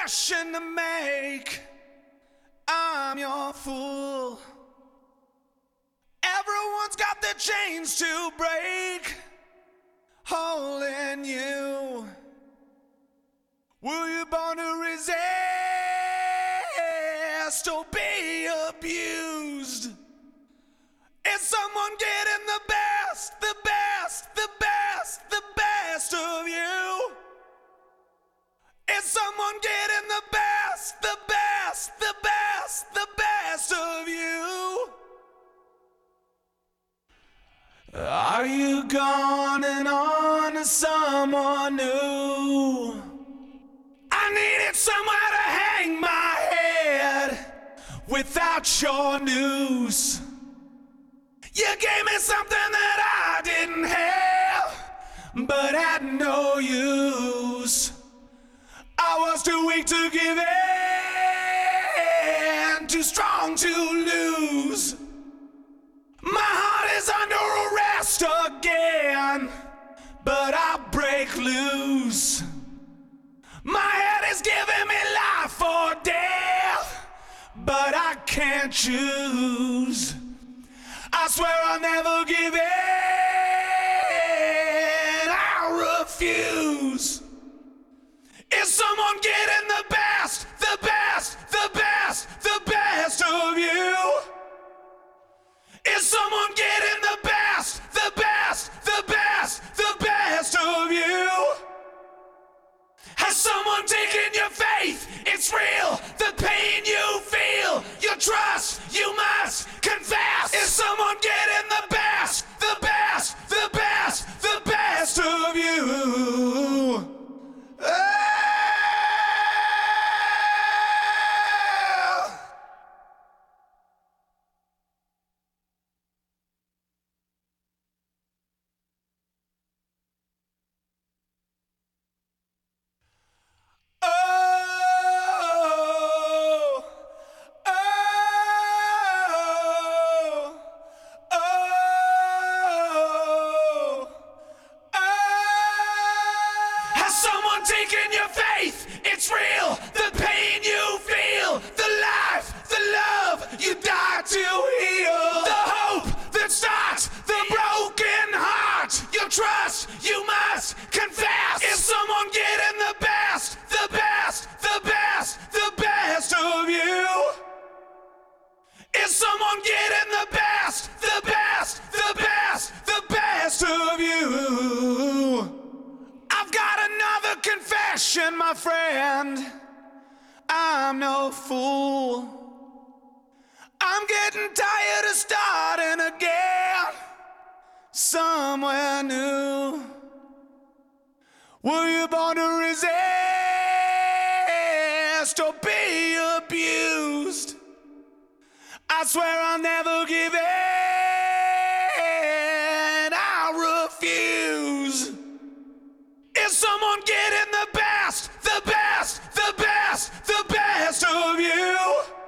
confession to make. I'm your fool. Everyone's got their chains to break, holding you. Were you born to resist or be abused? Is someone getting the best, the best, the best, the best of you? Is someone getting the best, the best, the best, the best of you? Are you gone and on to someone new? I needed somewhere to hang my head without your news. You gave me something that I didn't have, but had no use. I was too weak to give in, too strong to lose. My heart is under arrest again, but I break loose. My head is giving me life or death, but I can't choose. I swear I'll never give in, I refuse. Is someone getting the best, the best, the best, the best of you? Is someone getting the best, the best, the best, the best of you? Has someone taken your faith? It's real, the pain you feel, your trust, you must confess. Is someone getting the best, the best, the best, the best of you? Taking your faith, it's real, the pain you feel, the life, the love you die to heal, the hope that starts the broken heart, your trust you must confess. Is someone getting the best, the best, the best, the best of you? Is someone getting the best, the best, the best, the best of you? I've got another confession, my friend. I'm no fool. I'm getting tired of starting again somewhere new. Were you born to resist or be abused? I swear I'll never give in, I refuse. Is someone getting the best, the best, the best, the best of you?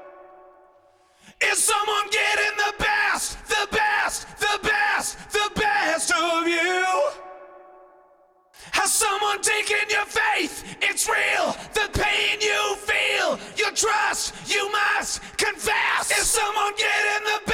Is someone getting the best, the best, the best, the best of you? Has someone taken your faith? It's real, the pain you feel, your trust you must confess. Is someone getting the